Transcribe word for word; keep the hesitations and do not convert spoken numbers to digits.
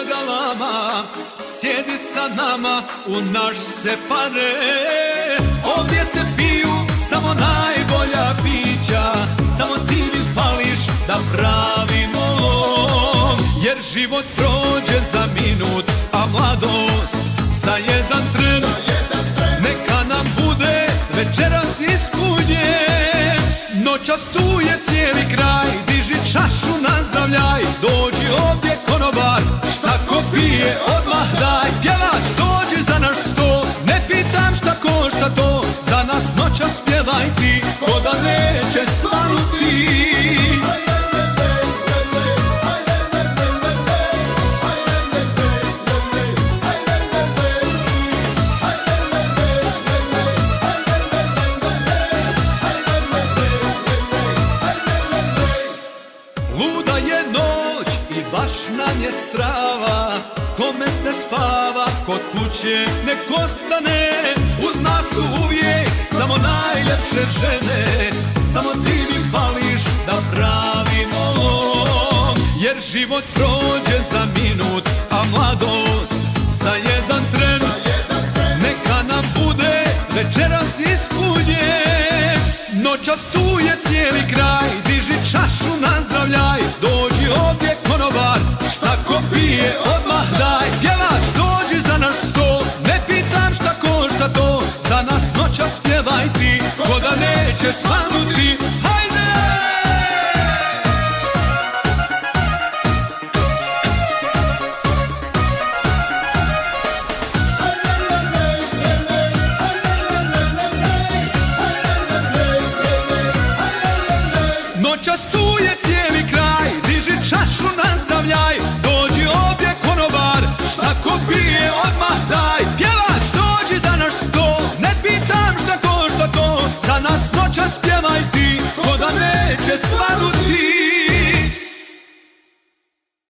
galama, sjedi sa nama u naš separe. Ovdje se piju samo najbolja pića, samo ti mi fališ da pravimo lom. Jer život prođe za minut, a mladost za jedan tren. Neka nam bude večeras ispunjen. Noćas tu je cijeli kraj, diži čašu, nazdravljaj. Dođi ovdje konobar, šta ko pije odmah daj. Pjevač dođi za naš sto, ne pitam šta košta to. Za nas noćas pjevaj ti, ko da neće svanuti. Luda je noć i baš nam je strava, kome se spava kod kuće nek ostane. Uz nas su uvijek samo najljepše žene, samo ti mi fališ da pravimo lom. Jer život prođe za minut, a mladost za jedan tren. Neka nam bude večeras ispunjen. Noćas tu je cijeli kraj, diži čašu, nazdravljaj. Dođi ovdje konobar, šta ko pije odmah daj. Pjevač dođi za naš sto, ne pitam šta košta to. Za nas noćas pjevaj ti, ko da neće svanuti. Hajde! Noćas tu je cijeli